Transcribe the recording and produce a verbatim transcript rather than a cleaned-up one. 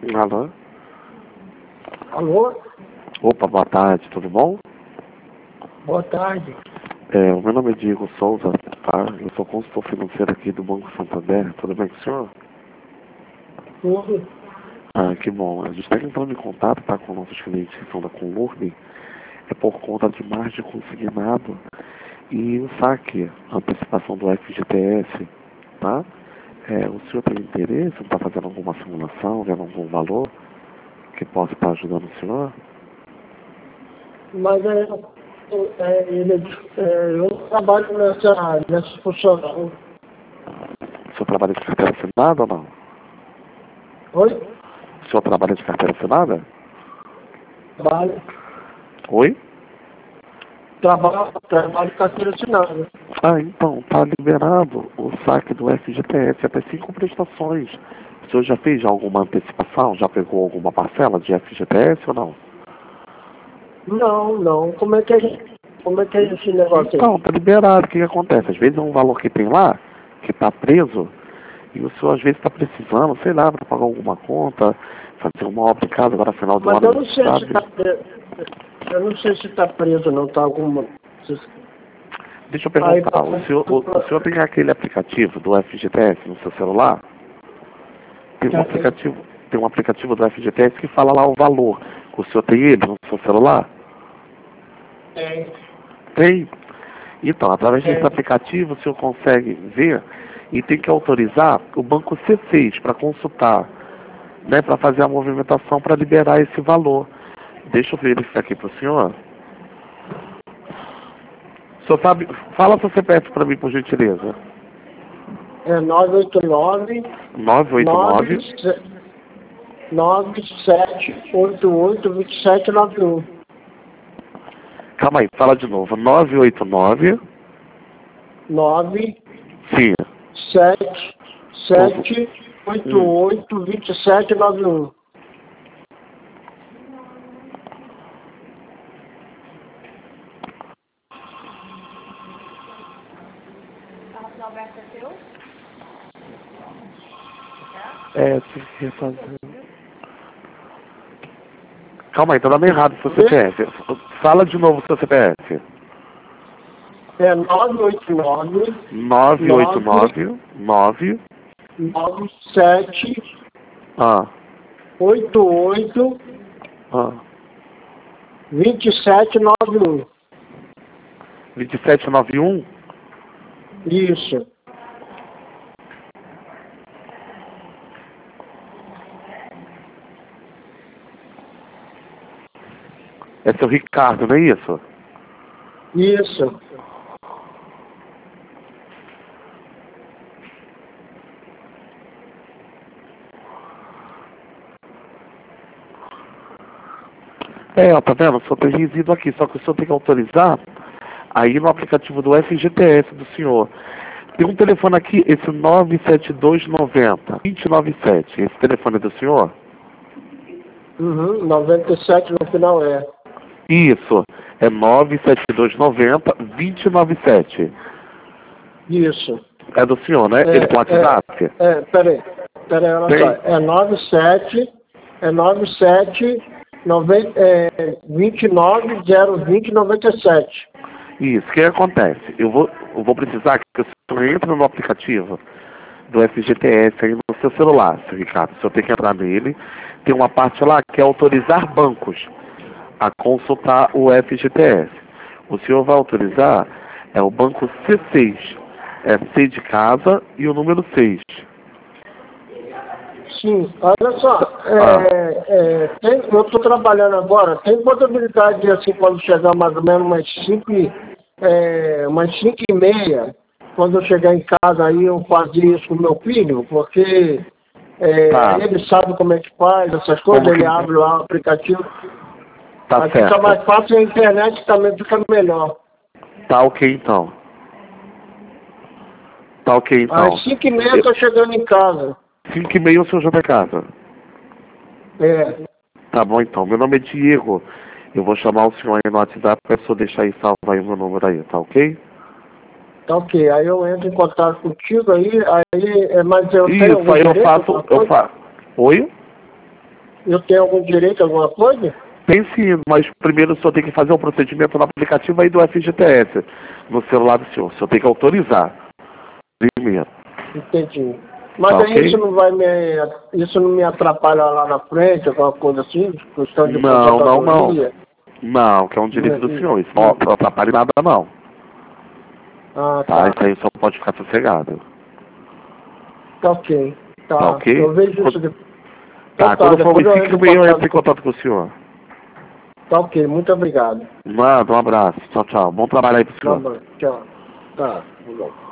Alô? Alô? Opa, boa tarde, tudo bom? Boa tarde. É, o meu nome é Diego Souza, tá? Eu sou consultor financeiro aqui do Banco Santander, tudo bem com o senhor? Tudo. Ah, que bom. A gente está entrando em contato, tá, com nossos clientes que são da Conlurb, é por conta de margem consignado e o saque, a antecipação do F G T S, tá? É, o senhor tem interesse em estar fazendo alguma simulação, vendo algum valor que possa estar ajudando o senhor? Mas é, é, ele, é, eu não trabalho nessa, nessa função não. O senhor trabalha de carteira assinada ou não? Oi? O senhor trabalha de carteira assinada? Trabalho. Oi? Trabalho, trabalho de carteira assinada. Ah, então, tá liberado o saque do F G T S até cinco prestações. O senhor já fez já alguma antecipação? Já pegou alguma parcela de F G T S ou não? Não, não. Como é que é, como é, que é esse negócio Então, aí? tá liberado. O que que acontece? Às vezes é um valor que tem lá, que tá preso, e o senhor às vezes está precisando, sei lá, para pagar alguma conta, fazer uma obra de casa agora final do Mas ano, eu não não sei se sabe? está preso. Eu não sei se está preso não, tá alguma. Deixa eu Aí, perguntar, o senhor, o, o senhor tem aquele aplicativo do F G T S no seu celular? Tem um aplicativo, tem um aplicativo do F G T S que fala lá o valor. O senhor tem ele no seu celular? Tem. Tem. Então, através desse Tem. aplicativo, o senhor consegue ver e tem que autorizar o banco C seis para consultar, né, para fazer a movimentação para liberar esse valor. Deixa eu verificar aqui para o senhor. O senhor sabe, fala seu C P F para mim, por gentileza. É nove oito nove, nove oito nove, nove sete oito oito, dois sete nove um. calma aí, fala de novo. nove oito nove, nove sim, sete sete oito hum. oito, dois sete nove um. É, tem que fazer. Calma aí, tá dando errado o seu C P F. Fala de novo o seu C P F. É nove oito nove, nove oito nove, nove, nove sete ah, oito oito, ah, dois sete nove um. vinte e sete noventa e um. Isso. É seu Ricardo, não é isso? Isso. É, ó, tá vendo? O senhor tem resíduo aqui, só que o senhor tem que autorizar aí no aplicativo do F G T S do senhor. Tem um telefone aqui, esse nove sete dois nove zero, dois nove sete. Esse telefone é do senhor? Uhum, noventa e sete no final é. Isso, é nove sete dois nove zero, dois nove sete. Isso. É do senhor, né? É, Ele tem WhatsApp? é, é, peraí. Peraí, olha Tem. só. É nove sete, é nove sete, noventa, é, vinte e nove, zero vinte, noventa e sete. Isso, o que acontece? Eu vou, eu vou precisar que o senhor entre no aplicativo do F G T S aí no seu celular, seu Ricardo. O senhor tem que entrar nele. Tem uma parte lá que é autorizar bancos a consultar o F G T S. O senhor vai autorizar é o banco C seis. É C de casa e o número seis. Sim, olha só, Ah. é, é, tem, eu estou trabalhando agora, tem possibilidade de, assim, quando chegar mais ou menos umas cinco, é, umas cinco e meia, quando eu chegar em casa aí eu fazer isso com meu filho, porque é, Tá. ele sabe como é que faz essas coisas, Como que- ele abre lá o aplicativo, Tá aí fica certo. mais fácil e a internet também fica melhor. Tá ok então. Tá ok então. Às cinco e meia eu estou chegando em casa. cinco e meia o senhor já tá em casa. É, Tá bom então. Meu nome é Diego. Eu vou chamar o senhor aí no WhatsApp para o senhor deixar aí salvo aí o meu número aí, tá ok? tá ok, aí eu entro em contato contigo aí, aí, é, mas eu tenho Isso, algum aí eu direito, faço, alguma eu coisa? faço. Oi? Eu tenho algum direito a alguma coisa? Tem sim, mas primeiro o senhor tem que fazer um procedimento no aplicativo aí do F G T S, no celular do senhor. O senhor tem que autorizar primeiro. Entendi. Mas Tá, aí ok? isso não vai me. Isso não me atrapalha lá na frente, alguma coisa assim? Questão de Não, não, não. aposentadoria? Não, que é um direito do Não, senhor. Isso não, não atrapalha nada, não. Ah, Tá? tá. Isso aí o senhor pode ficar sossegado. Tá ok. Tá Tá. ok? Eu vejo isso depois. Tá, Então tá, quando for depois uns eu cinco entro em meia eu entro contato em com... contato com o senhor. Tá ok, muito obrigado. Manda, um abraço. Tchau, tchau. Bom trabalho aí pro Tá senhor. bom, tchau. Tá, tá bom.